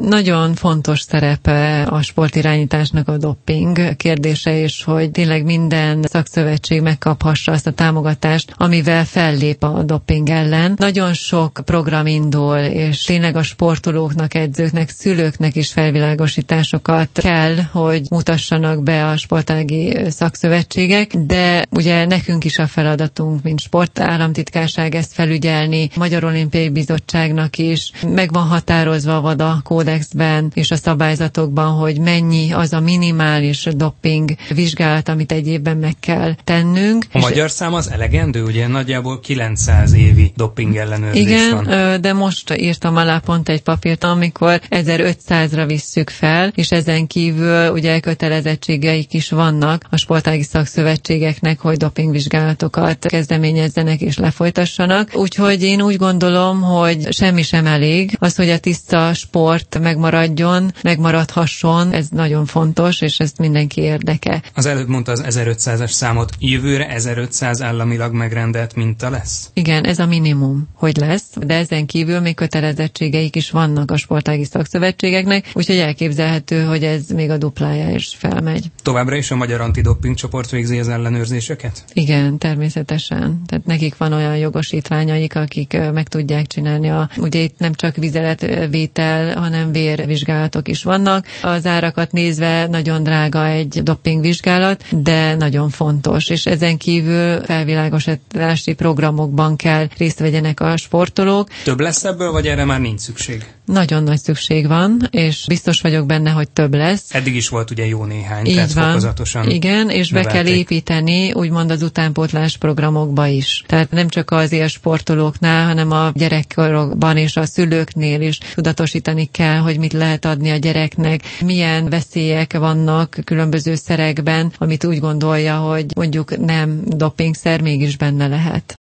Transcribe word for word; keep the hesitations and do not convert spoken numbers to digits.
Nagyon fontos szerepe a sportirányításnak a doping kérdése, és hogy tényleg minden szakszövetség megkaphassa azt a támogatást, amivel fellép a doping ellen. Nagyon sok program indul, és tényleg a sportolóknak, edzőknek, szülőknek is felvilágosításokat kell, hogy mutassanak be a sportági szakszövetségek, de ugye nekünk is a feladatunk, mint sportállamtitkárság ezt felügyelni, Magyar Olimpiai Bizottságnak is meg van határozva a VADA kódexben és a szabályzatokban, hogy mennyi az a minimális doping vizsgálat, amit egy évben meg kell tennünk. A magyar szám az elegendő? Ugye nagyjából kilencszáz évi doping ellenőrzés igen, van. Igen, de most írtam alá pont egy papírt, amikor ezerötszázra visszük fel, és ezen kívül ugye kötelezettségeik is vannak a sportági szakszövetségeknek, hogy dopingvizsgálatokat kezdeményezzenek és lefolytassanak. Úgyhogy én úgy gondolom, hogy semmi sem elég. Az, hogy a tiszta sport megmaradjon, megmaradhasson, ez nagyon fontos, és ez mindenki érdeke. Az előbb mondta az ezerötszázas számot. Jövőre ezerötszáz államilag megrendelt minta lesz? Igen, ez a minimum, hogy lesz, de ezen kívül még kötelezettségeik is vannak a sportági szakszövetségeknek, úgyhogy elképzelhető, hogy ez még a duplája is felmegy. Továbbra is a Magyar Antidoping csoport végzi az ellenőrzéseket? Igen, természetesen. Tehát nekik van olyan jogosítványaik, akik meg tudják csinálni. A, ugye itt nem csak vizeletvétel, hanem vérvizsgálatok is vannak. Az árakat nézve nagyon drága egy dopingvizsgálat, de nagyon fontos. És ezen kívül felvilágosítási programokban kell részt vegyenek a sportolók. Több lesz ebből, vagy erre már nincs szükség? Nagyon nagy szükség van, és biztos vagyok benne, hogy több lesz. Eddig is volt ugye jó néhány, így tehát van. Fokozatosan igen, és növelték. Be kell építeni úgymond az utánpótlás programokba is. Tehát nem csak az élsportolóknál, hanem a gyerekkorokban és a szülőknél is tudatosítani kell, hogy mit lehet adni a gyereknek, milyen veszélyek vannak különböző szerekben, amit úgy gondolja, hogy mondjuk nem dopingszer, mégis benne lehet.